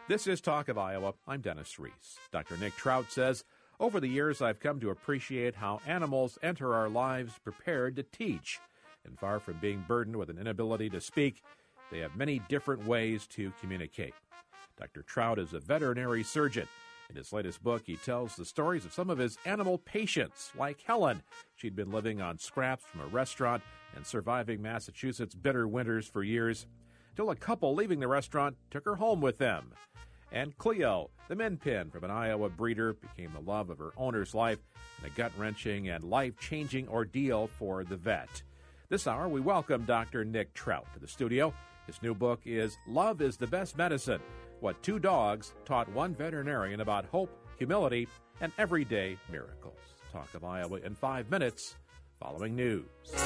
This is Talk of Iowa. I'm Dennis Reese. Dr. Nick Trout says, over the years, I've come to appreciate how animals enter our lives prepared to teach. And far from being burdened with an inability to speak, they have many different ways to communicate. Dr. Trout is a veterinary surgeon. In his latest book, he tells the stories of some of his animal patients, like Helen. She'd been living on scraps from a restaurant and surviving Massachusetts' bitter winters for years, till a couple leaving the restaurant took her home with them. And Cleo, the min pin from an Iowa breeder, became the love of her owner's life and a gut-wrenching and life-changing ordeal for the vet. This hour, we welcome Dr. Nick Trout to the studio. His new book is Love is the Best Medicine, What Two Dogs Taught One Veterinarian About Hope, Humility, and Everyday Miracles. Talk of Iowa in 5 minutes, following news.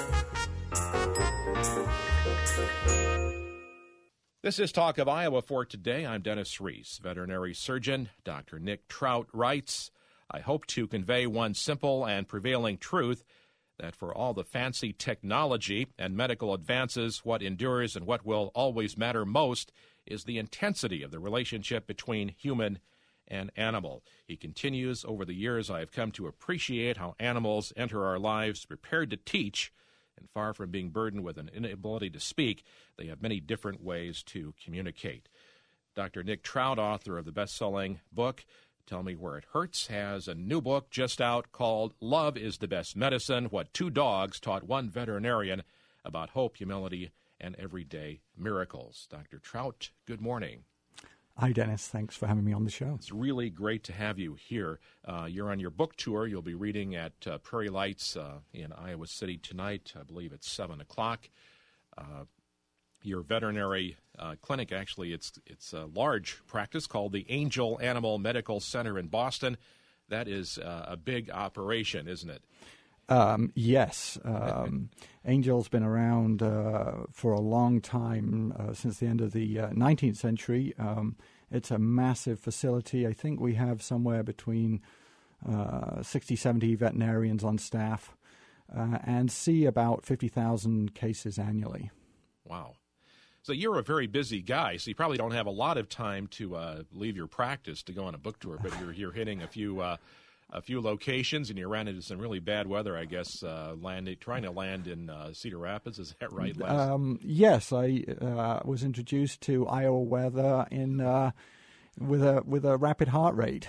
This is Talk of Iowa for today. I'm Dennis Reese, veterinary surgeon. Dr. Nick Trout writes, I hope to convey one simple and prevailing truth, that for all the fancy technology and medical advances, what endures and what will always matter most is the intensity of the relationship between human and animal. He continues, over the years I have come to appreciate how animals enter our lives prepared to teach, and far from being burdened with an inability to speak, they have many different ways to communicate. Dr. Nick Trout, author of the best-selling book, Tell Me Where It Hurts, has a new book just out called Love is the Best Medicine, What Two Dogs Taught One Veterinarian About Hope, Humility, and Everyday Miracles. Dr. Trout, good morning. Hi, Dennis. Thanks for having me on the show. It's really great to have you here. You're on your book tour. You'll be reading at Prairie Lights in Iowa City tonight. I believe it's 7 o'clock. Your veterinary clinic, actually, it's a large practice called the Angel Animal Medical Center in Boston. That is a big operation, isn't it? Yes. Angel's been around for a long time, since the end of the 19th century. It's a massive facility. I think we have somewhere between 60, 70 veterinarians on staff and see about 50,000 cases annually. Wow. So you're a very busy guy, so you probably don't have a lot of time to leave your practice to go on a book tour, but you're hitting a few locations, and you ran into some really bad weather, I guess, trying to land in Cedar Rapids. Is that right, Les? Yes, I was introduced to Iowa weather with a rapid heart rate.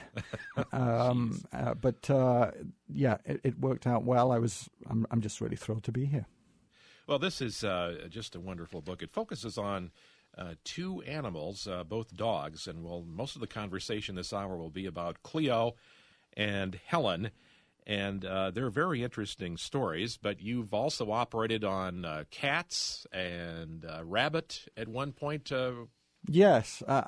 Yeah, it worked out well. I'm just really thrilled to be here. Well, this is just a wonderful book. It focuses on two animals, both dogs, and most of the conversation this hour will be about Cleo and Helen, and they're very interesting stories, but you've also operated on cats and rabbit at one point. Yes. I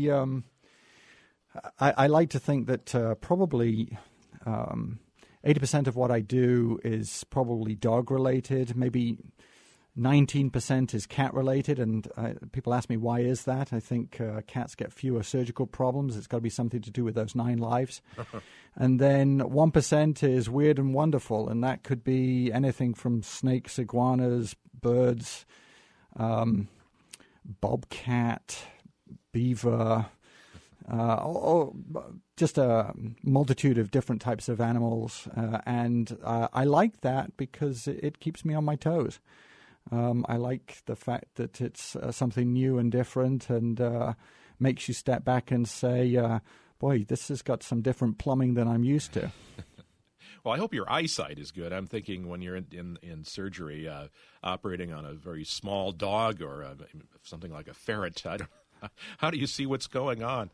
like to think that probably 80% of what I do is probably dog-related, maybe 19% is cat-related, and people ask me, why is that? I think cats get fewer surgical problems. It's got to be something to do with those 9 lives. And then 1% is weird and wonderful, and that could be anything from snakes, iguanas, birds, bobcat, beaver, just a multitude of different types of animals. And I like that because it keeps me on my toes. I like the fact that it's something new and different and makes you step back and say, boy, this has got some different plumbing than I'm used to. Well, I hope your eyesight is good. I'm thinking when you're in surgery, operating on a very small dog or something like a ferret, how do you see what's going on?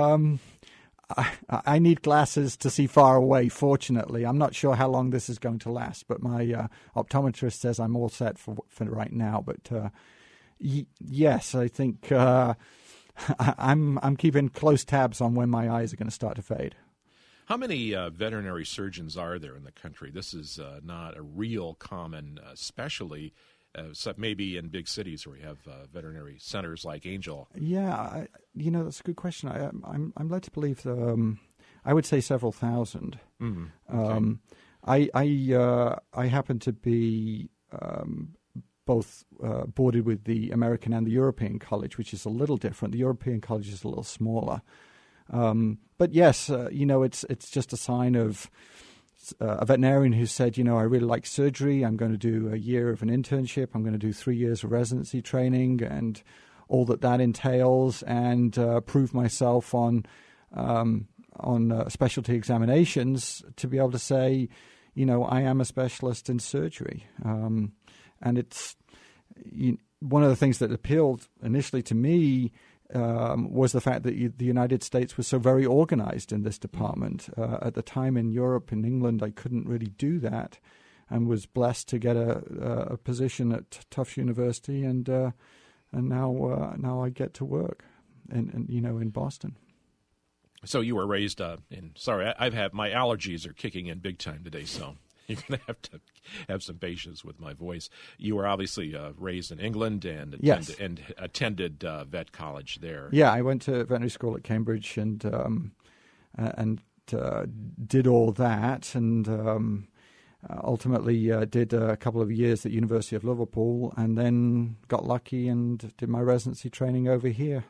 I need glasses to see far away, fortunately. I'm not sure how long this is going to last, but my optometrist says I'm all set for right now. But yes, I think I'm keeping close tabs on when my eyes are going to start to fade. How many veterinary surgeons are there in the country? This is not a real common specialty, except maybe in big cities where we have veterinary centers like Angel. Yeah, that's a good question. I'm led to believe I would say several thousand. Okay. I happen to be both boarded with the American and the European College, which is a little different. The European College is a little smaller. But yes, it's just a sign of a veterinarian who said, I really like surgery. I'm going to do a year of an internship. I'm going to do 3 years of residency training and all that entails, and prove myself on specialty examinations to be able to say, I am a specialist in surgery. And it's one of the things that appealed initially to me was the fact that the United States was so very organized in this department. At the time in Europe, in England, I couldn't really do that, and was blessed to get a position at Tufts University, and now I get to work in Boston. So you were raised in. Sorry, I've had my allergies are kicking in big time today, so you're going to have some patience with my voice. You were obviously raised in England and attended vet college there. Yeah, I went to veterinary school at Cambridge and did all that, and ultimately did a couple of years at University of Liverpool, and then got lucky and did my residency training over here.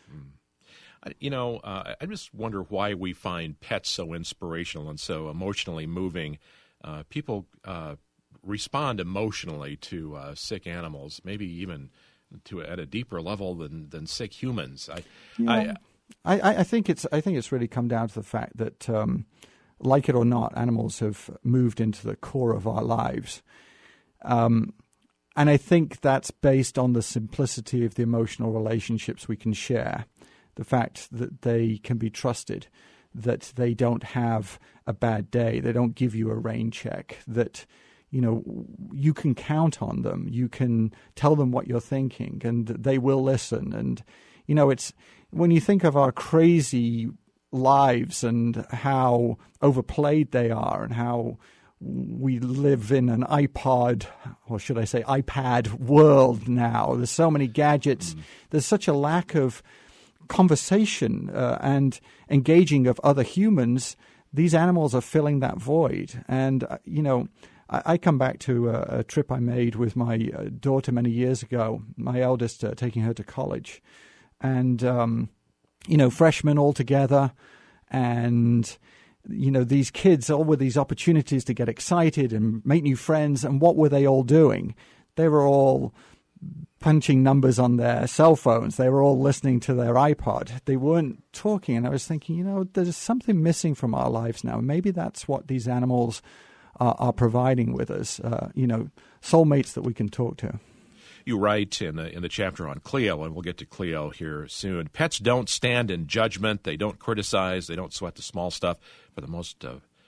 I just wonder why we find pets so inspirational and so emotionally moving. People respond emotionally to sick animals, maybe even at a deeper level than sick humans. I think it's really come down to the fact that, like it or not, animals have moved into the core of our lives. And I think that's based on the simplicity of the emotional relationships we can share. The fact that they can be trusted, that they don't have a bad day, they don't give you a rain check, that you can count on them, you can tell them what you're thinking, and they will listen. And it's when you think of our crazy lives and how overplayed they are, and how we live in an iPod, or should I say iPad world now. There's so many gadgets. There's such a lack of conversation and engaging of other humans. These animals are filling that void. And, I come back to a trip I made with my daughter many years ago, my eldest, taking her to college. And, freshmen all together. And, these kids all with these opportunities to get excited and make new friends. And what were they all doing? They were all punching numbers on their cell phones. They were all listening to their iPod. They weren't talking. And I was thinking, there's something missing from our lives now. Maybe that's what these animals are providing with us, soulmates that we can talk to. You write in the chapter on Cleo, and we'll get to Cleo here soon, pets don't stand in judgment. They don't criticize. They don't sweat the small stuff. For the most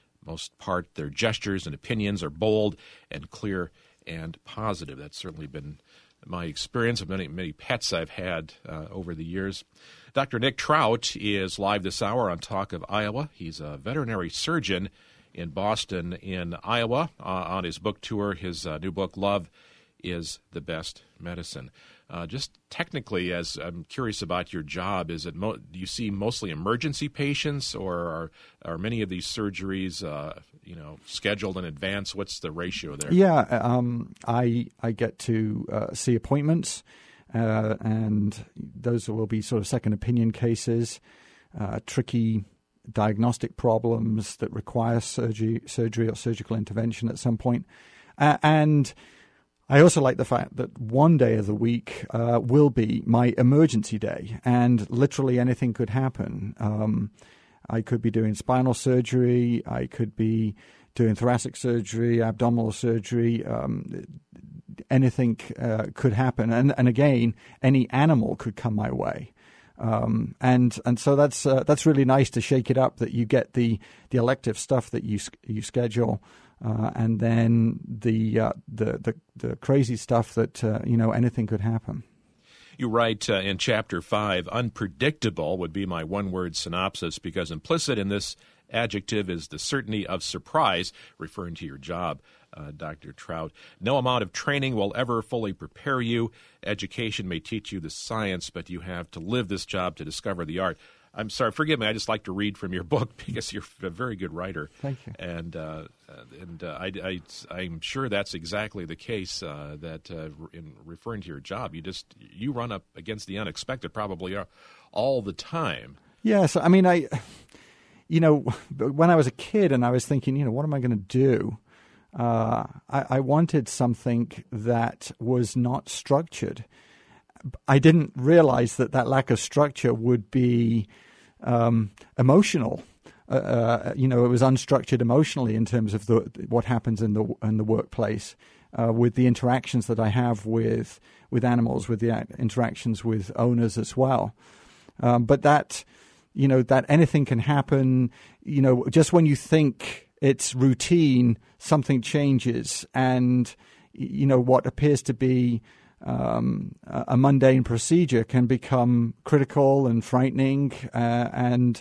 part, their gestures and opinions are bold and clear and positive. That's certainly been my experience of many pets I've had over the years. Dr. Nick Trout is live this hour on Talk of Iowa. He's a veterinary surgeon in Boston, in Iowa, on his book tour. His new book, Love is the Best Medicine. Just technically, as I'm curious about your job, is it do you see mostly emergency patients, or are many of these surgeries scheduled in advance? What's the ratio there? Yeah, I get to see appointments, and those will be sort of second opinion cases, tricky diagnostic problems that require surgery or surgical intervention at some point. And I also like the fact that one day of the week will be my emergency day, and literally anything could happen. I could be doing spinal surgery, I could be doing thoracic surgery, abdominal surgery, anything could happen. And again, any animal could come my way. And so that's really nice to shake it up, that you get the elective stuff that you schedule, and then the crazy stuff that anything could happen. You write in Chapter 5, unpredictable would be my one-word synopsis, because implicit in this adjective is the certainty of surprise, referring to your job, Dr. Trout. No amount of training will ever fully prepare you. Education may teach you the science, but you have to live this job to discover the art. I'm sorry, forgive me, I just like to read from your book because you're a very good writer. Thank you. And I'm sure that's exactly the case. In referring to your job, you run up against the unexpected probably all the time. Yes, I mean, when I was a kid and I was thinking, what am I going to do? I wanted something that was not structured. I didn't realize that lack of structure would be emotional. It was unstructured emotionally in terms of what happens in the workplace, with the interactions that I have with animals, with the interactions with owners as well. But that anything can happen. Just when you think it's routine, something changes, and what appears to be a mundane procedure can become critical and frightening, and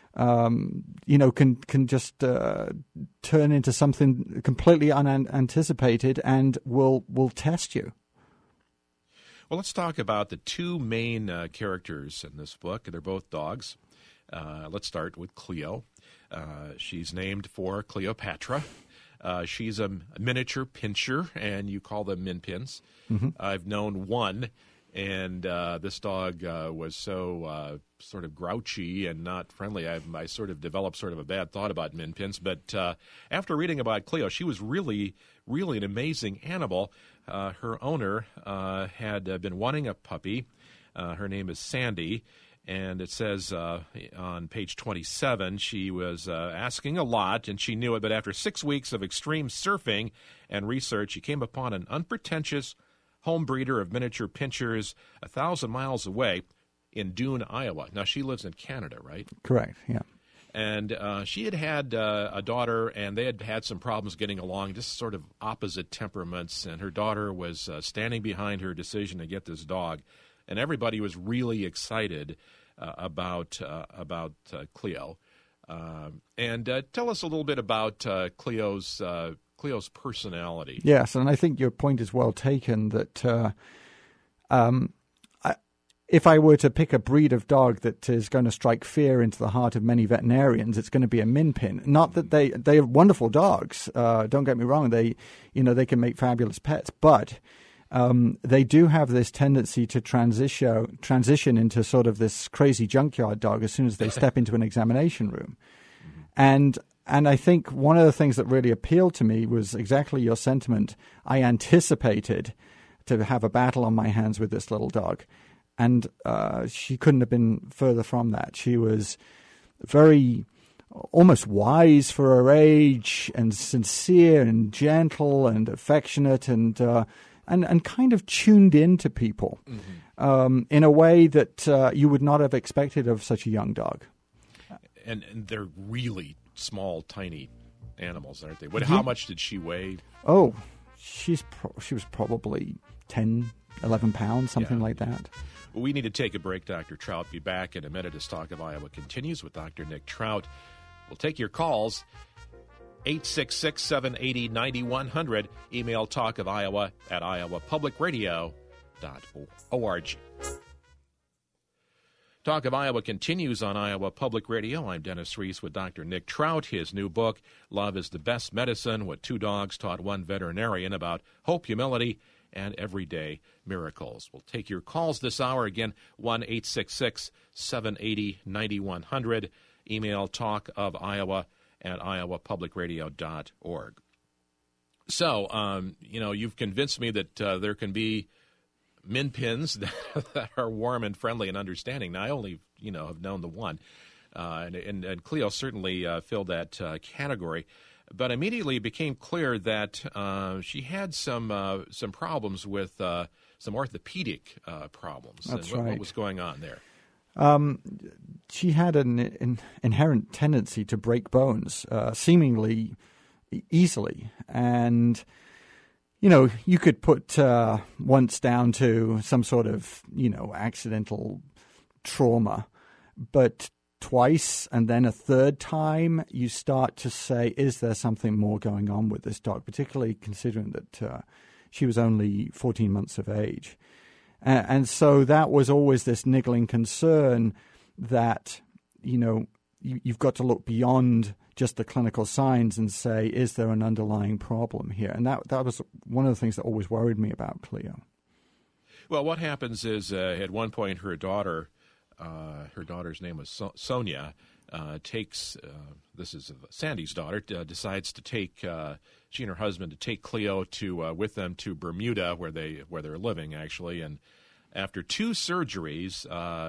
can just turn into something completely unanticipated and will test you. Well, let's talk about the two main characters in this book. They're both dogs. Let's start with Cleo. She's named for Cleopatra. She's a miniature pinscher, and you call them min pins. Mm-hmm. I've known one, and this dog was so sort of grouchy and not friendly. I sort of developed sort of a bad thought about min pins. But after reading about Cleo, she was really, really an amazing animal. Her owner had been wanting a puppy. Her name is Sandy. And it says on page 27, she was asking a lot, and she knew it. But after 6 weeks of extreme surfing and research, she came upon an unpretentious home breeder of miniature pinschers 1,000 miles away in Dune, Iowa. Now, she lives in Canada, right? Correct, yeah. And she had a daughter, and they had some problems getting along, just sort of opposite temperaments. And her daughter was standing behind her decision to get this dog. And everybody was really excited about Cleo. And tell us a little bit about Cleo's personality. Yes, and I think your point is well taken that if I were to pick a breed of dog that is going to strike fear into the heart of many veterinarians, it's going to be a min pin. Not that they are wonderful dogs. Don't get me wrong; they can make fabulous pets, but they do have this tendency to transition into sort of this crazy junkyard dog as soon as they step into an examination room. And I think one of the things that really appealed to me was exactly your sentiment. I anticipated to have a battle on my hands with this little dog. And she couldn't have been further from that. She was very almost wise for her age, and sincere and gentle and affectionate, and kind of tuned into people in a way that you would not have expected of such a young dog. And they're really small, tiny animals, aren't they? How much did she weigh? Oh, she was probably 10, 11 pounds, something like that. Well, we need to take a break, Dr. Trout. Be back in a minute as Talk of Iowa continues with Dr. Nick Trout. We'll take your calls. 866-780-9100. Email talkofiowa@iowapublicradio.org. Talk of Iowa continues on Iowa Public Radio. I'm Dennis Reese with Dr. Nick Trout. His new book, Love is the Best Medicine, What Two Dogs Taught One Veterinarian About Hope, Humility, and Everyday Miracles. We'll take your calls this hour. Again, 1-866-780-9100. Email talkofiowa@iowapublicradio.org. So, you've convinced me that there can be min pins that are warm and friendly and understanding. Now, I only, have known the one. And Cleo certainly filled that category. But immediately it became clear that she had some problems with some orthopedic problems. That's and right. What was going on there? She had an inherent tendency to break bones, seemingly easily. And, you could put once down to some sort of, accidental trauma. But twice and then a third time, you start to say, is there something more going on with this dog, particularly considering that she was only 14 months of age. And so that was always this niggling concern that, you've got to look beyond just the clinical signs and say, is there an underlying problem here? And that was one of the things that always worried me about Cleo. Well, what happens is at one point her daughter's name was Sonia, takes, this is Sandy's daughter, decides to take, she and her husband, to take Cleo with them to Bermuda, where they're living, actually. And after 2 surgeries,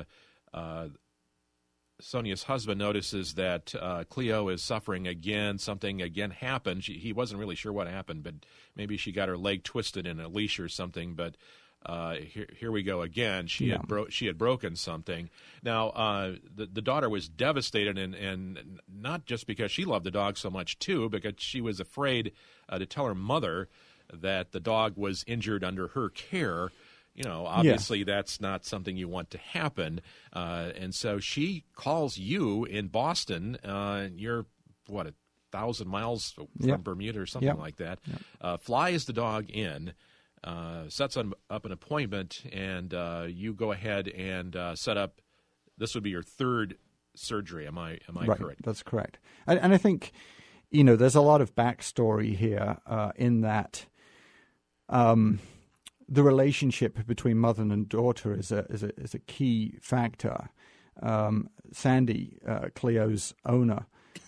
Sonia's husband notices that Cleo is suffering again. Something again happened. He wasn't really sure what happened, but maybe she got her leg twisted in a leash or something. But here we go again. She had broken something. Now the daughter was devastated, and not just because she loved the dog so much too, because she was afraid to tell her mother that the dog was injured under her care. Obviously that's not something you want to happen. And so she calls you in Boston. You're, 1,000 miles from Bermuda or something like that. Flies the dog in, sets up an appointment, and you go ahead and set up, this would be your 3rd surgery. Am I right, correct? That's correct. And I think, there's a lot of backstory here in that the relationship between mother and daughter is a key factor. Sandy, Cleo's owner,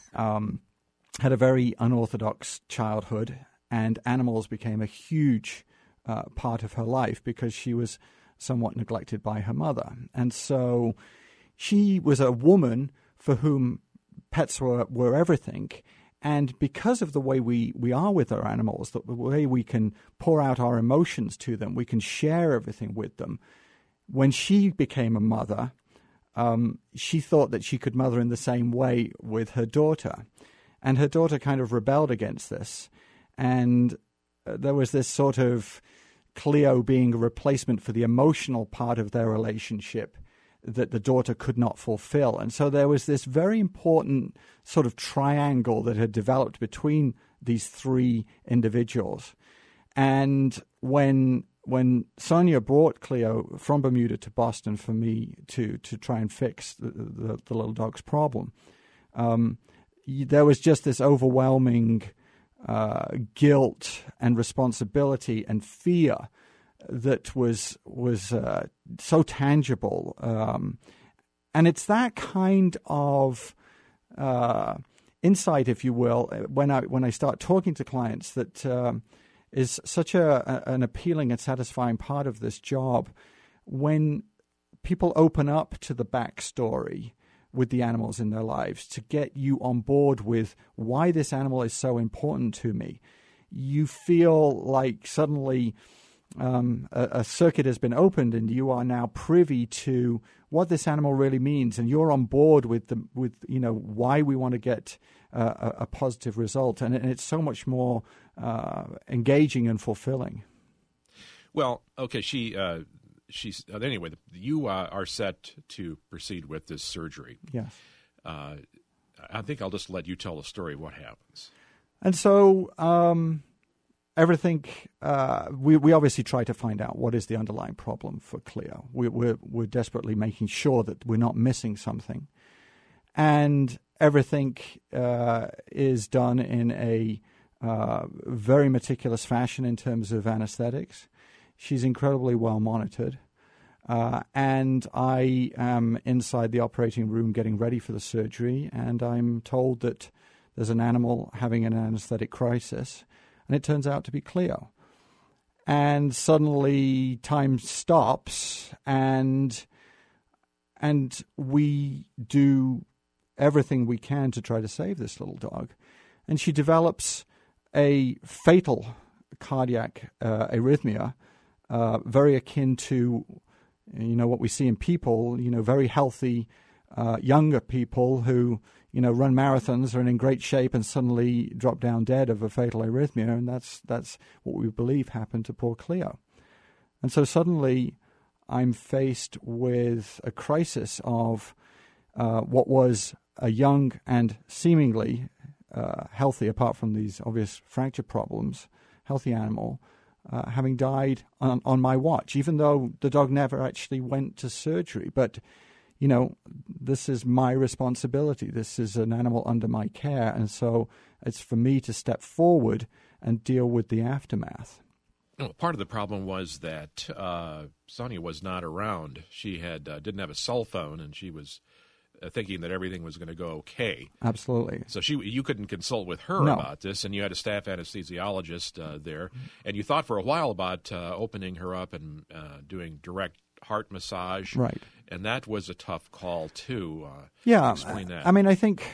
had a very unorthodox childhood, and animals became a huge part of her life because she was somewhat neglected by her mother. And so she was a woman for whom pets were everything. And because of the way we are with our animals, the way we can pour out our emotions to them, we can share everything with them. When she became a mother, she thought that she could mother in the same way with her daughter. And her daughter kind of rebelled against this. And there was this sort of Cleo being a replacement for the emotional part of their relationship that the daughter could not fulfill. And so there was this very important sort of triangle that had developed between these 3 individuals. And when Sonia brought Cleo from Bermuda to Boston for me to try and fix the little dog's problem, there was just this overwhelming guilt and responsibility and fear that was so tangible, and it's that kind of insight, if you will, when I start talking to clients, that is such an appealing and satisfying part of this job. When people open up to the backstory with the animals in their lives, to get you on board with why this animal is so important to me, you feel like suddenly a circuit has been opened, and you are now privy to what this animal really means, and you're on board with why we want to get a positive result, and it's so much more engaging and fulfilling. Well, okay, she's anyway. You are set to proceed with this surgery. Yes. I think I'll just let you tell the story of what happens. And so everything, we obviously try to find out what is the underlying problem for Cleo. We're desperately making sure that we're not missing something. And everything is done in a very meticulous fashion in terms of anesthetics. She's incredibly well monitored. And I am inside the operating room getting ready for the surgery, and I'm told that there's an animal having an anesthetic crisis, and it turns out to be Cleo. And suddenly time stops, and we do everything we can to try to save this little dog. And she develops a fatal cardiac arrhythmia, very akin to what we see in people, very healthy younger people who run marathons, are in great shape, and suddenly drop down dead of a fatal arrhythmia, and that's what we believe happened to poor Cleo. And so suddenly I'm faced with a crisis of what was a young and seemingly healthy, apart from these obvious fracture problems, healthy animal, having died on my watch, even though the dog never actually went to surgery. But, this is my responsibility. This is an animal under my care. And so it's for me to step forward and deal with the aftermath. Well, part of the problem was that Sonia was not around. She didn't have a cell phone, and she was thinking that everything was going to go okay. Absolutely. So you couldn't consult with her about this, and you had a staff anesthesiologist there. And you thought for a while about opening her up and doing direct heart massage. Right. And that was a tough call, too. Explain that. I mean, I think,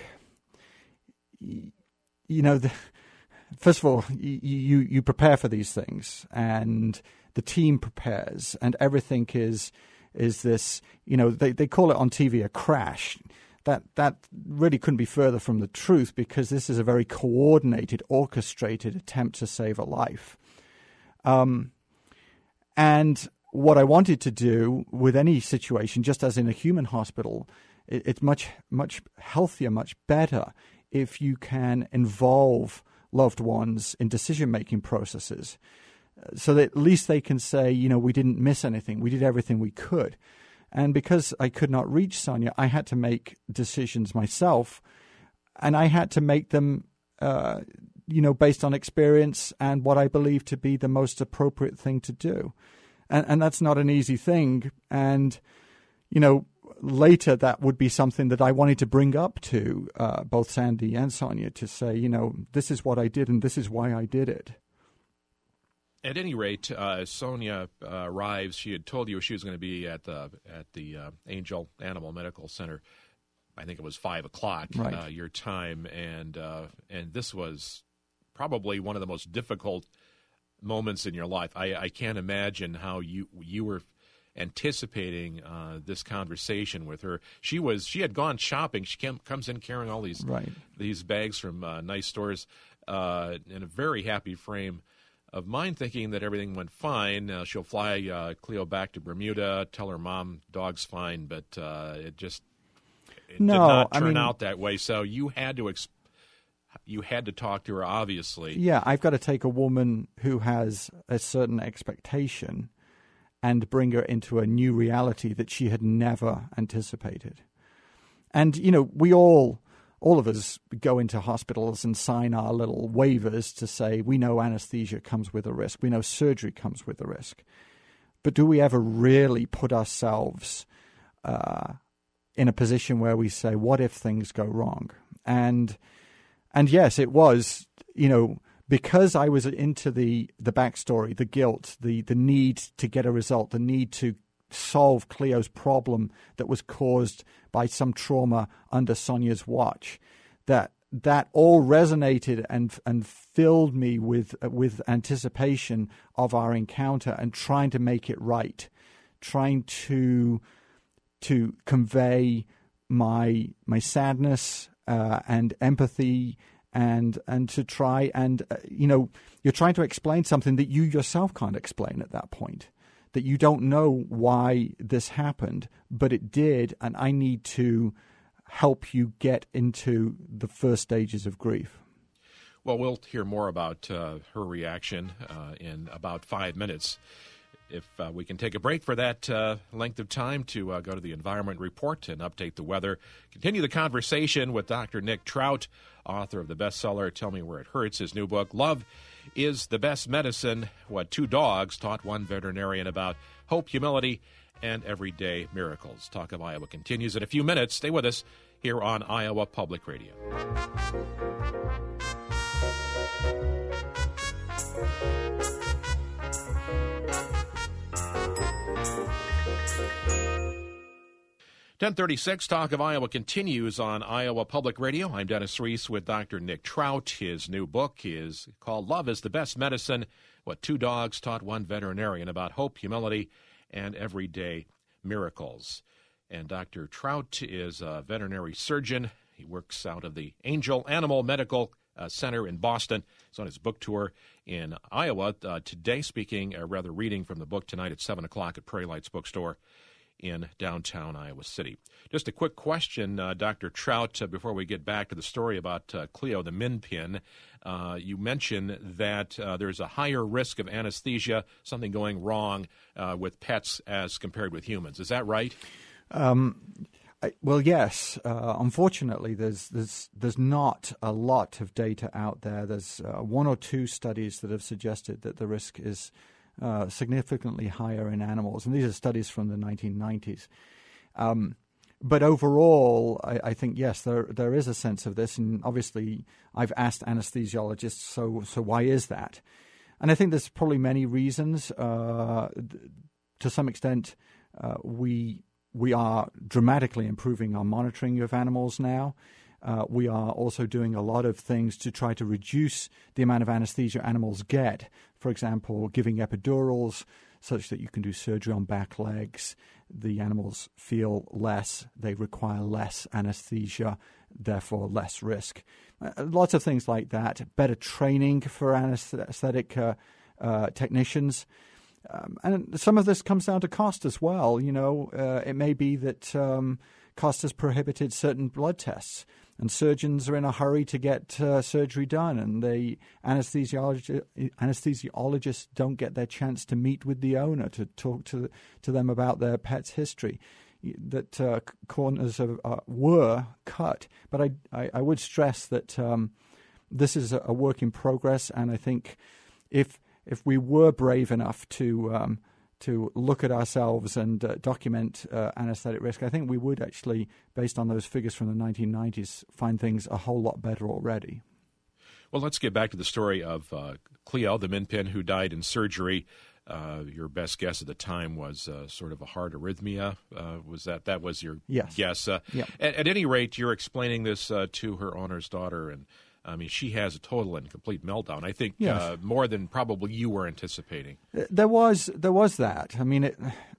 first of all, you prepare for these things, and the team prepares, and everything is this, they call it on TV a crash. That really couldn't be further from the truth, because this is a very coordinated, orchestrated attempt to save a life. And what I wanted to do with any situation, just as in a human hospital, it's much, much healthier, much better if you can involve loved ones in decision-making processes, so that at least they can say, we didn't miss anything. We did everything we could. And because I could not reach Sonia, I had to make decisions myself, and I had to make them, based on experience and what I believe to be the most appropriate thing to do. And that's not an easy thing. And, later that would be something that I wanted to bring up to both Sandy and Sonia to say, this is what I did and this is why I did it. At any rate, Sonia arrives. She had told you she was going to be at the Angel Animal Medical Center. I think it was 5:00 right. Your time, and this was probably one of the most difficult moments in your life. I can't imagine how you were anticipating this conversation with her. She had gone shopping. She comes in carrying all these bags from nice stores in a very happy frame of mind, thinking that everything went fine. She'll fly Cleo back to Bermuda, tell her mom dog's fine, but it did not turn out that way. So you had to talk to her, obviously. Yeah, I've got to take a woman who has a certain expectation and bring her into a new reality that she had never anticipated. And, we all of us go into hospitals and sign our little waivers to say we know anesthesia comes with a risk. We know surgery comes with a risk. But do we ever really put ourselves in a position where we say, what if things go wrong? And yes, it was, because I was into the backstory, the guilt, the need to get a result, the need to solve Cleo's problem that was caused by some trauma under Sonia's watch, that all resonated and filled me with anticipation of our encounter and trying to make it right, trying to convey my sadness and empathy and to try and you're trying to explain something that you yourself can't explain at that point, that you don't know why this happened, but it did, and I need to help you get into the first stages of grief. Well, we'll hear more about her reaction in about 5 minutes. If we can take a break for that length of time to go to the Environment Report and update the weather. Continue the conversation with Dr. Nick Trout, author of the bestseller Tell Me Where It Hurts, his new book, Love is the Best Medicine, What Two Dogs Taught One Veterinarian About Hope, Humility, and Everyday Miracles. Talk of Iowa continues in a few minutes. Stay with us here on Iowa Public Radio. .36 Talk of Iowa continues on Iowa Public Radio. I'm Dennis Reese with Dr. Nick Trout. His new book is called Love is the Best Medicine, What Two Dogs Taught One Veterinarian About Hope, Humility, and Everyday Miracles. And Dr. Trout is a veterinary surgeon. He works out of the Angel Animal Medical Center in Boston. He's on his book tour in Iowa. Today, reading from the book tonight at 7 o'clock at Prairie Lights Bookstore in downtown Iowa City. Just a quick question, Dr. Trout, before we get back to the story about Cleo the Min Pin. You mentioned that there's a higher risk of anesthesia, something going wrong with pets as compared with humans. Is that right? Well, yes. Unfortunately, there's not a lot of data out there. There's one or two studies that have suggested that the risk is significantly higher in animals, and these are studies from the 1990s. But overall, I think, yes, there is a sense of this, and obviously I've asked anesthesiologists, so why is that? And I think there's probably many reasons. To some extent, we are dramatically improving our monitoring of animals now. We are also doing a lot of things to try to reduce the amount of anesthesia animals get. For example, giving epidurals such that you can do surgery on back legs. The animals feel less, they require less anesthesia, therefore less risk. Lots of things like that. Better training for anesthetic technicians. And some of this comes down to cost as well. It may be that cost has prohibited certain blood tests, and surgeons are in a hurry to get surgery done, and the anesthesiologists don't get their chance to meet with the owner to talk to them about their pet's history. That corners were cut, but I would stress that this is a work in progress, and I think if we were brave enough to look at ourselves and document anesthetic risk, I think we would actually, based on those figures from the 1990s, find things a whole lot better already. Well, let's get back to the story of Cleo, the min pin who died in surgery. Your best guess at the time was sort of a heart arrhythmia. That was your guess? Yeah. At any rate, you're explaining this to her owner's daughter, and I mean, she has a total and complete meltdown. I think more than probably you were anticipating. There was that. I mean,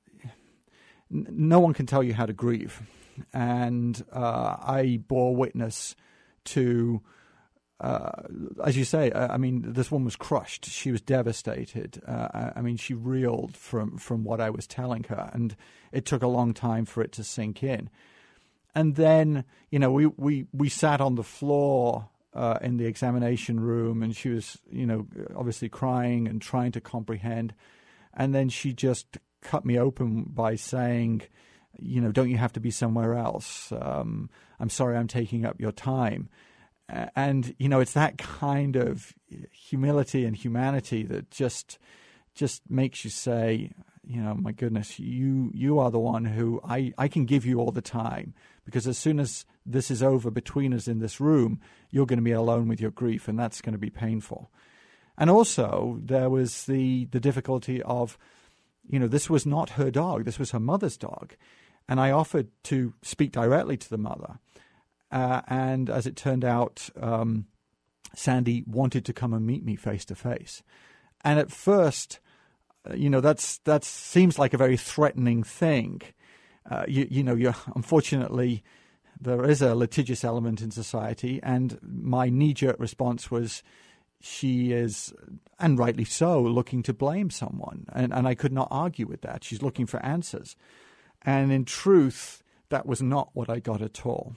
no one can tell you how to grieve, and I bore witness to, as you say. I mean, this woman was crushed. She was devastated. I mean, she reeled from what I was telling her, and it took a long time for it to sink in. And then, we sat on the floor in the examination room, and she was, obviously crying and trying to comprehend. And then she just cut me open by saying, don't you have to be somewhere else? I'm sorry I'm taking up your time. And, it's that kind of humility and humanity that just makes you say, my goodness, you are the one who I can give you all the time, because as soon as this is over between us in this room, you're going to be alone with your grief, and that's going to be painful. And also, there was the difficulty of, this was not her dog, this was her mother's dog. And I offered to speak directly to the mother. And as it turned out, Sandy wanted to come and meet me face to face. And at first, that seems like a very threatening thing. Unfortunately, there is a litigious element in society, and my knee-jerk response was, she is, and rightly so, looking to blame someone. And I could not argue with that. She's looking for answers. And in truth, that was not what I got at all.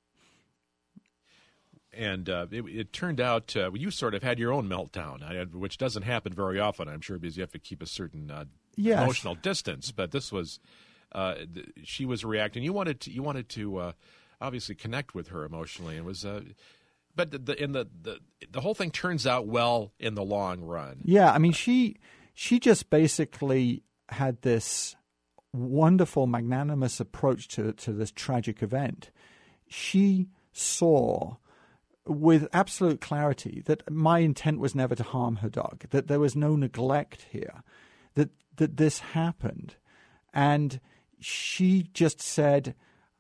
And it turned out you sort of had your own meltdown, which doesn't happen very often, I'm sure, because you have to keep a certain emotional distance. But this was, she was reacting. You wanted to obviously connect with her emotionally, and was. But the whole thing turns out well in the long run. Yeah, I mean, she just basically had this wonderful, magnanimous approach to this tragic event. She saw with absolute clarity that my intent was never to harm her dog, that there was no neglect here, that this happened. And she just said,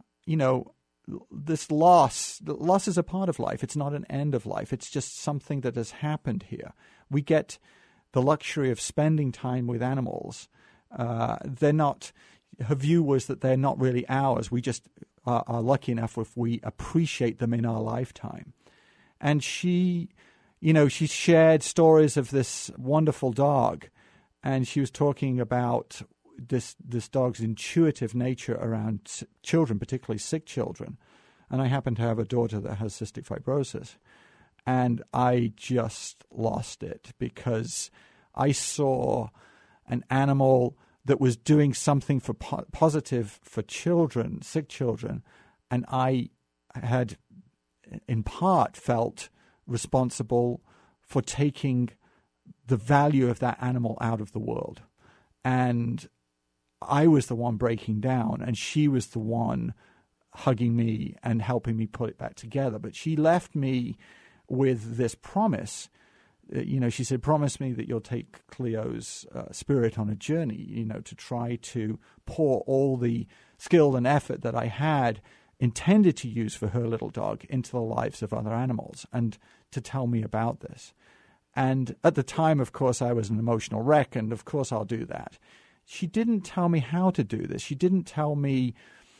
this loss is a part of life. It's not an end of life. It's just something that has happened here. We get the luxury of spending time with animals. They're not, her view was that they're not really ours. We just are lucky enough if we appreciate them in our lifetime. And she shared stories of this wonderful dog, and she was talking about this dog's intuitive nature around children, particularly sick children. And I happen to have a daughter that has cystic fibrosis. And I just lost it, because I saw an animal that was doing something for positive for children, sick children, and I had, in part, felt responsible for taking the value of that animal out of the world. And I was the one breaking down, and she was the one hugging me and helping me put it back together. But she left me with this promise. She said, promise me that you'll take Cleo's spirit on a journey, to try to pour all the skill and effort that I had intended to use for her little dog into the lives of other animals, and to tell me about this. And at the time, of course, I was an emotional wreck, and of course I'll do that. She didn't tell me how to do this. She didn't tell me,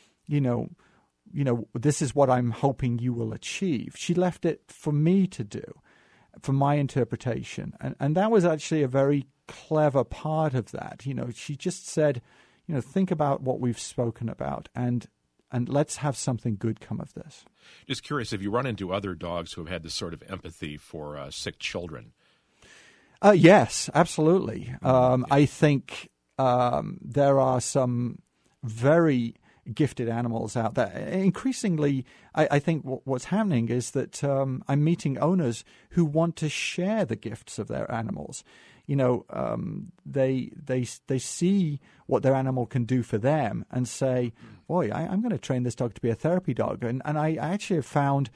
this is what I'm hoping you will achieve. She left it for me to do, for my interpretation. And that was actually a very clever part of that. She just said, think about what we've spoken about, and let's have something good come of this. Just curious, have you run into other dogs who have had this sort of empathy for sick children? Yes, absolutely. I think there are some very gifted animals out there. Increasingly, I think what's happening is that I'm meeting owners who want to share the gifts of their animals. They see what their animal can do for them and say, boy, I'm going to train this dog to be a therapy dog. And I actually have found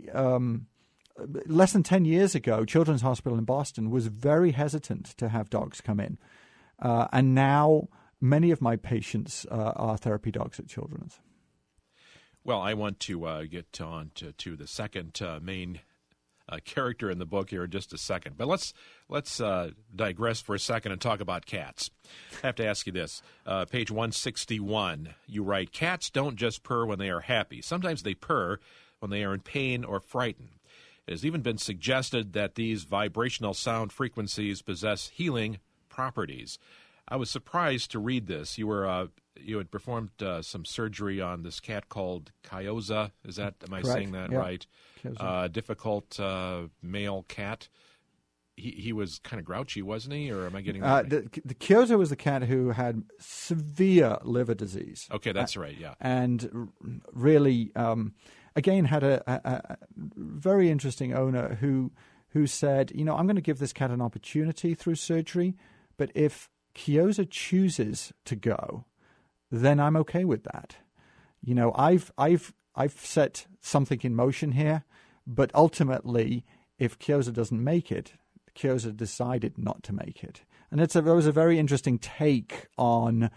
less than 10 years ago, Children's Hospital in Boston was very hesitant to have dogs come in. And now many of my patients are therapy dogs at Children's. Well, I want to get on to the second main character in the book here in just a second. But let's digress for a second and talk about cats. I have to ask you this. Page 161, you write, cats don't just purr when they are happy. Sometimes they purr when they are in pain or frightened. It has even been suggested that these vibrational sound frequencies possess healing properties. I was surprised to read this. You had performed some surgery on this cat called Kyoza. Am I saying that right? Difficult male cat. He was kind of grouchy, wasn't he? Or am I getting that right? The Kyoza was the cat who had severe liver disease. Okay, that's right, yeah. And really, again, had a very interesting owner who said, I'm going to give this cat an opportunity through surgery, but if Kyoza chooses to go, then I'm okay with that. I've set something in motion here, but ultimately, if Kyoza doesn't make it, Kyoza decided not to make it. And it was a very interesting take on,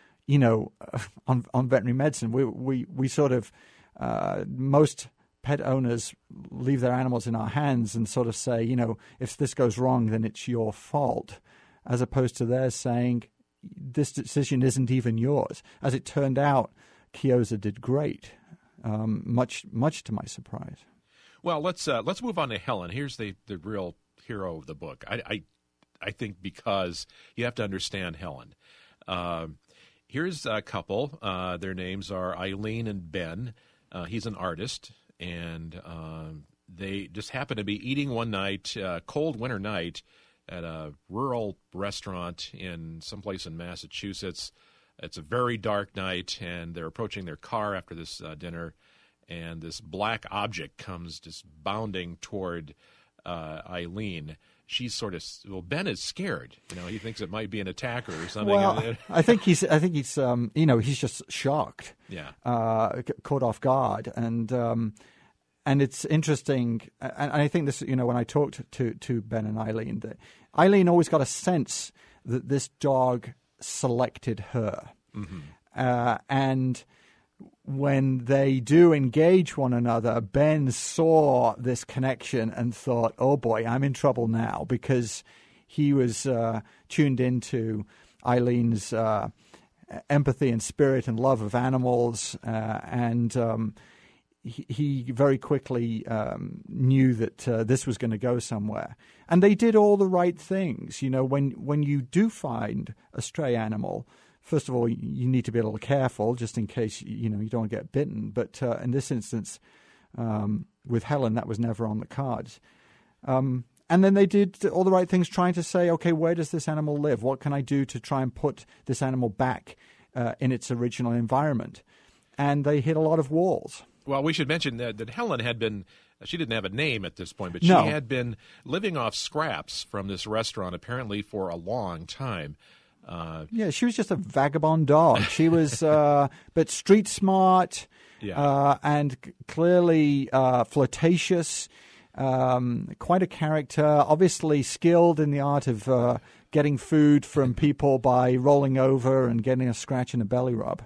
on veterinary medicine. We sort of, most pet owners leave their animals in our hands and sort of say, if this goes wrong, then it's your fault, as opposed to theirs saying, this decision isn't even yours. As it turned out, Kyoza did great, much to my surprise. Well, let's move on to Helen. Here's the real hero of the book. I think because you have to understand Helen. Here's a couple. Their names are Eileen and Ben. He's an artist, and they just happened to be eating one night, cold winter night, at a rural restaurant in someplace in Massachusetts. It's a very dark night, and they're approaching their car after this dinner, and this black object comes just bounding toward Eileen. She's Ben is scared. He thinks it might be an attacker or something. Well, I think he's he's just shocked. Yeah. Caught off guard. And it's interesting, and I think this, when I talked to Ben and Eileen, that Eileen always got a sense that this dog selected her. Mm-hmm. And when they do engage one another, Ben saw this connection and thought, oh boy, I'm in trouble now, because he was tuned into Eileen's empathy and spirit and love of animals, and he very quickly knew that this was going to go somewhere. And they did all the right things. When you do find a stray animal, first of all, you need to be a little careful just in case, you don't want to get bitten. But in this instance, with Helen, that was never on the cards. And then they did all the right things, trying to say, okay, where does this animal live? What can I do to try and put this animal back in its original environment? And they hit a lot of walls. Well, we should mention that Helen had been, she didn't have a name at this point, but No. she had been living off scraps from this restaurant apparently for a long time. Yeah, she was just a vagabond dog. She was, but street smart, and clearly flirtatious, quite a character, obviously skilled in the art of getting food from people by rolling over and getting a scratch and a belly rub.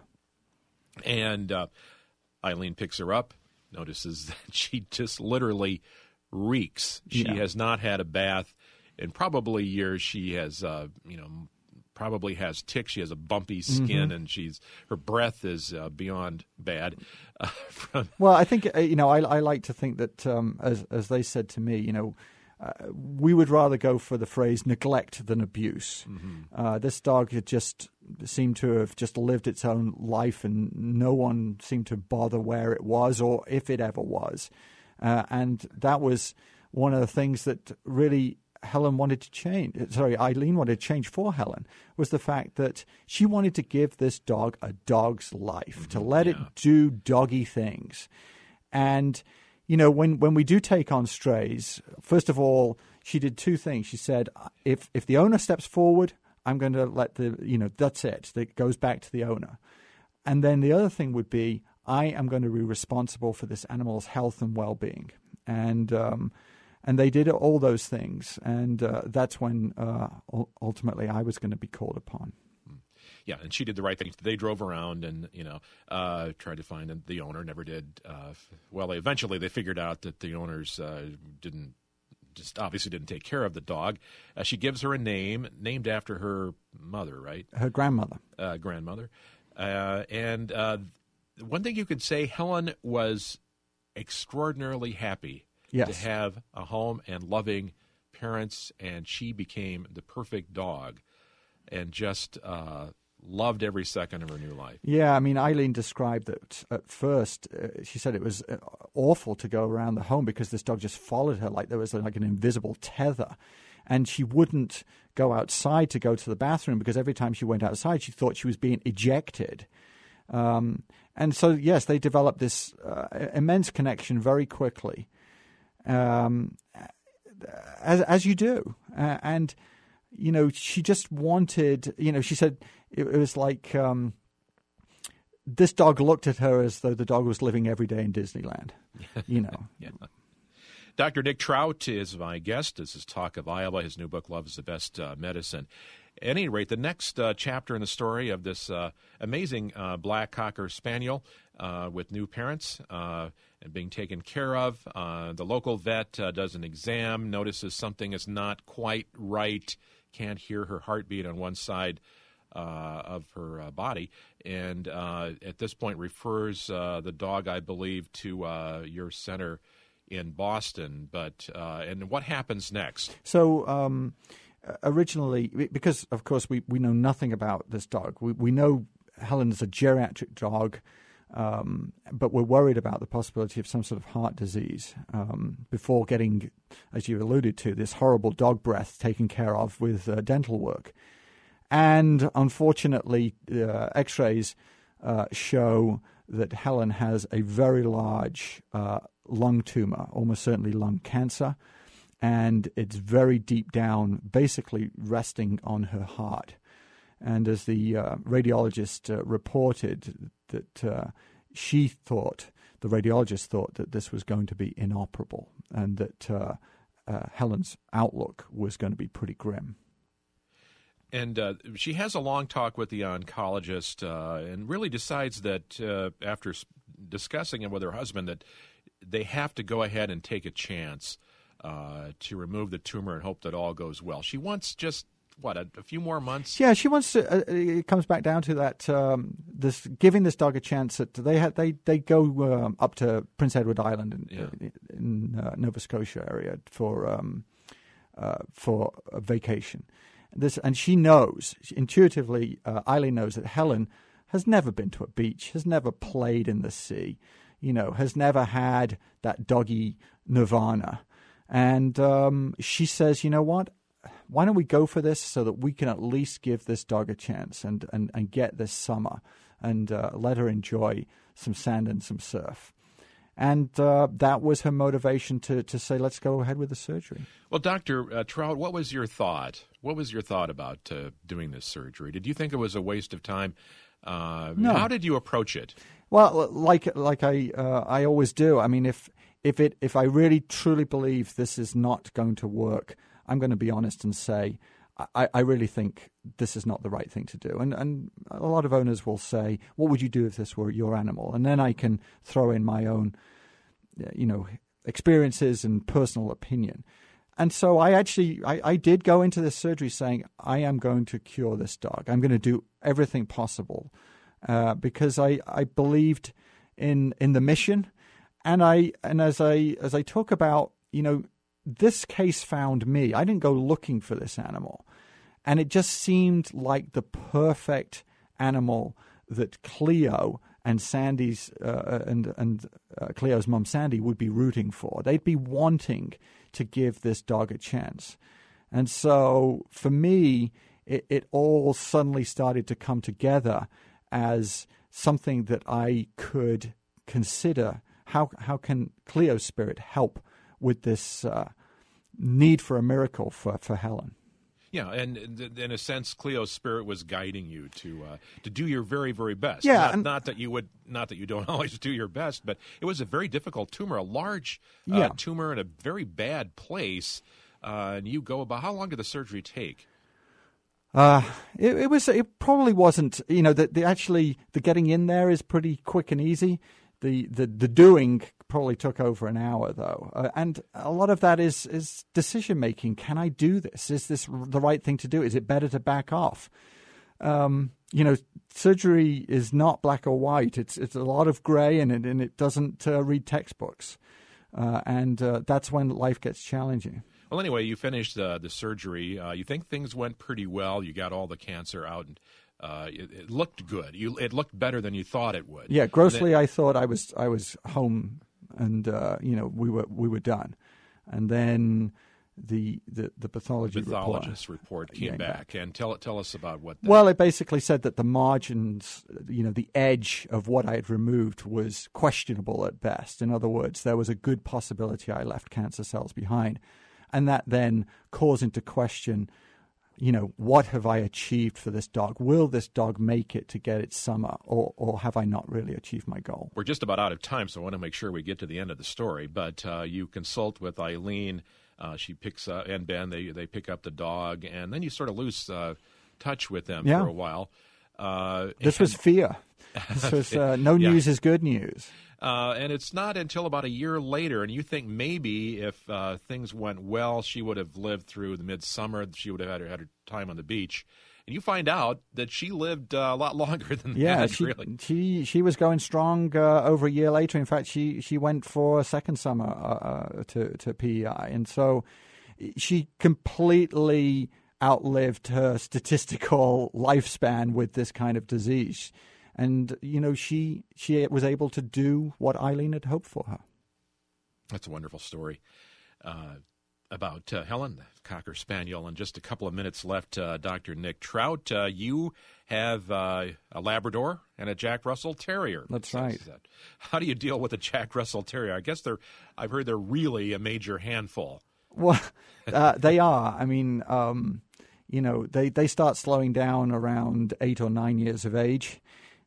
And Eileen picks her up, notices that she just literally reeks. She has not had a bath in probably years. She has, probably has ticks. She has a bumpy skin, and her breath is beyond bad. Well, I think I like to think that as they said to me, we would rather go for the phrase neglect than abuse. This dog had just seemed to have just lived its own life, and no one seemed to bother where it was or if it ever was. And that was one of the things that really Eileen wanted to change for Helen, was the fact that she wanted to give this dog a dog's life, to let it do doggy things. And, when we do take on strays, first of all, she did two things. She said, if the owner steps forward, I'm going to let that's it. It goes back to the owner. And then the other thing would be, I am going to be responsible for this animal's health and well-being. And they did all those things, and that's when ultimately I was going to be called upon. Yeah, and she did the right thing. They drove around and tried to find the owner. Never did. Eventually they figured out that the owners obviously didn't take care of the dog. She gives her a name named after her mother, right? Her grandmother. Grandmother. And one thing you could say, Helen was extraordinarily happy. Yes. To have a home and loving parents, and she became the perfect dog and just loved every second of her new life. Yeah, I mean, Eileen described that at first. She said it was awful to go around the home because this dog just followed her like there was like an invisible tether. And she wouldn't go outside to go to the bathroom because every time she went outside, she thought she was being ejected. And so, yes, they developed this immense connection very quickly. As you do. And, she just wanted, she said it was like this dog looked at her as though the dog was living every day in Disneyland, Yeah. Dr. Nick Trout is my guest. This is Talk of Iowa. His new book, Love is the Best Medicine. At any rate, the next chapter in the story of this amazing black Cocker Spaniel with new parents and being taken care of. The local vet does an exam, notices something is not quite right, can't hear her heartbeat on one side of her body, and at this point refers the dog, I believe, to your center in Boston. But and what happens next? So originally, because of course we know nothing about this dog, we know Helen is a geriatric dog. But we're worried about the possibility of some sort of heart disease before getting, as you alluded to, this horrible dog breath taken care of with dental work. And unfortunately, X-rays show that Helen has a very large lung tumor, almost certainly lung cancer, and it's very deep down, basically resting on her heart. And as the radiologist reported that the radiologist thought that this was going to be inoperable and that Helen's outlook was going to be pretty grim. And she has a long talk with the oncologist and really decides that after discussing it with her husband that they have to go ahead and take a chance to remove the tumor and hope that all goes well. She wants just a few more months? Yeah, she wants to. It comes back down to that. This giving this dog a chance. That they go up to Prince Edward Island in Nova Scotia area for a vacation. And she knows intuitively. Eileen knows that Helen has never been to a beach, has never played in the sea, has never had that doggy nirvana. And she says, you know what? Why don't we go for this so that we can at least give this dog a chance and get this summer and let her enjoy some sand and some surf. And that was her motivation to say, let's go ahead with the surgery. Well, Dr. Trout, what was your thought? What was your thought about doing this surgery? Did you think it was a waste of time? No. How did you approach it? Well, like I always do. I mean, if I really truly believe this is not going to work, I'm going to be honest and say, I really think this is not the right thing to do. And a lot of owners will say, what would you do if this were your animal? And then I can throw in my own, experiences and personal opinion. And so I did go into this surgery saying, I am going to cure this dog. I'm going to do everything possible because I believed in the mission. And as I talk about, this case found me. I didn't go looking for this animal. And it just seemed like the perfect animal that Cleo and Sandy's Cleo's mom Sandy would be rooting for. They'd be wanting to give this dog a chance. And so for me, it all suddenly started to come together as something that I could consider. How can Cleo's spirit help with this need for a miracle for Helen? Yeah, and in a sense, Cleo's spirit was guiding you to do your very, very best. Yeah, not that you don't always do your best, but it was a very difficult tumor, a large tumor in a very bad place. And you go about, how long did the surgery take? It probably wasn't. The getting in there is pretty quick and easy. The doing probably took over an hour, though. And a lot of that is decision-making. Can I do this? Is this the right thing to do? Is it better to back off? Surgery is not black or white. It's a lot of gray, and it doesn't read textbooks. And that's when life gets challenging. Well, anyway, you finished the surgery. You think things went pretty well. You got all the cancer out, and it looked good. It looked better than you thought it would. Yeah, grossly, I thought I was home, and we were done, and then the pathologist report came back. And tell us about what. Well, it basically said that the margins, the edge of what I had removed was questionable at best. In other words, there was a good possibility I left cancer cells behind, and that then calls into question, what have I achieved for this dog? Will this dog make it to get its summer, or have I not really achieved my goal? We're just about out of time, so I want to make sure we get to the end of the story. But you consult with Eileen. She picks up, and Ben, they pick up the dog, and then you sort of lose touch with them for a while. This was fear. This was no news is good news. And it's not until about a year later, and you think maybe if things went well, she would have lived through the midsummer, she would have had her time on the beach. And you find out that she lived a lot longer than that, really. She was going strong over a year later. In fact, she went for a second summer to PEI. And so she completely outlived her statistical lifespan with this kind of disease. And, she was able to do what Eileen had hoped for her. That's a wonderful story about Helen, the Cocker Spaniel. In just a couple of minutes left, Dr. Nick Trout, you have a Labrador and a Jack Russell Terrier. That's right. How do you deal with a Jack Russell Terrier? I guess I've heard they're really a major handful. Well, they are. I mean, they start slowing down around 8 or 9 years of age.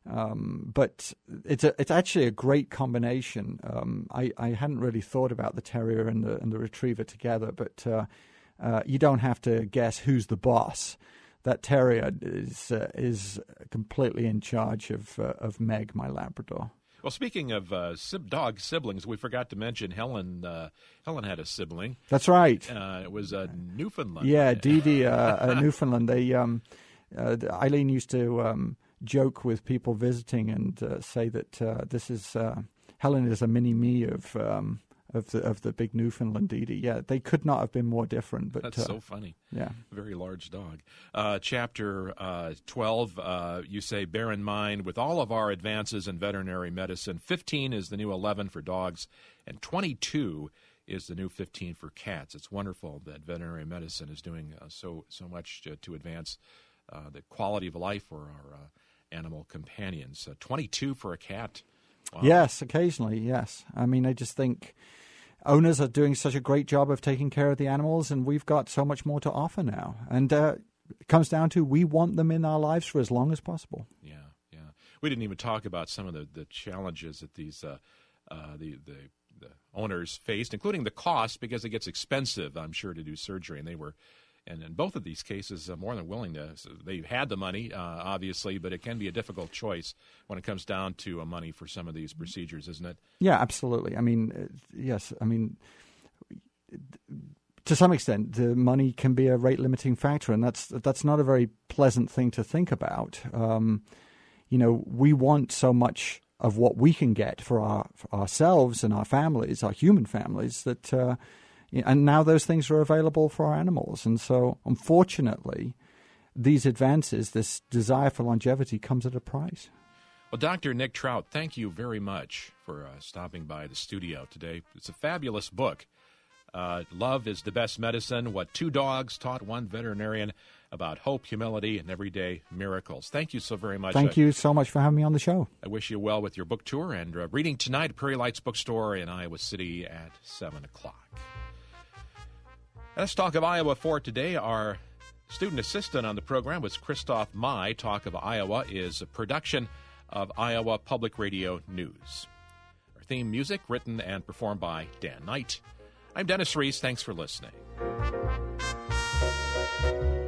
But it's actually a great combination. I hadn't really thought about the terrier and the retriever together, but you don't have to guess who's the boss. That terrier is completely in charge of Meg, my Labrador. Well, speaking of dog siblings, we forgot to mention Helen. Helen had a sibling. That's right. It was a Newfoundland. Yeah, Dee Dee, a Newfoundland. Eileen used to joke with people visiting and say that this is Helen is a mini me of the big Newfoundland Dee Dee. Yeah, they could not have been more different. But that's so funny. Yeah, very large dog. Chapter 12. You say, bear in mind, with all of our advances in veterinary medicine, 15 is the new 11 for dogs, and 22 is the new 15 for cats. It's wonderful that veterinary medicine is doing so much to advance the quality of life for our animal companions. 22 for a cat. Wow. Yes, occasionally, yes. I mean, I just think owners are doing such a great job of taking care of the animals, and we've got so much more to offer now. And it comes down to we want them in our lives for as long as possible. Yeah. We didn't even talk about some of the challenges that these the owners faced, including the cost, because it gets expensive, I'm sure, to do surgery. And they were, and in both of these cases, more than willing to. So they had the money, obviously, but it can be a difficult choice when it comes down to money for some of these procedures, isn't it? Yeah, absolutely. I mean, yes. I mean, to some extent, the money can be a rate-limiting factor, and that's not a very pleasant thing to think about. We want so much of what we can get for ourselves and our families, our human families, that and now those things are available for our animals. And so, unfortunately, these advances, this desire for longevity, comes at a price. Well, Dr. Nick Trout, thank you very much for stopping by the studio today. It's a fabulous book. Love is the Best Medicine, What Two Dogs Taught One Veterinarian About Hope, Humility, and Everyday Miracles. Thank you so very much. Thank you so much for having me on the show. I wish you well with your book tour and reading tonight at Prairie Lights Bookstore in Iowa City at 7 o'clock. Let's Talk of Iowa for today. Our student assistant on the program was Christoph Mai. Talk of Iowa is a production of Iowa Public Radio News. Our theme music written and performed by Dan Knight. I'm Dennis Reese. Thanks for listening.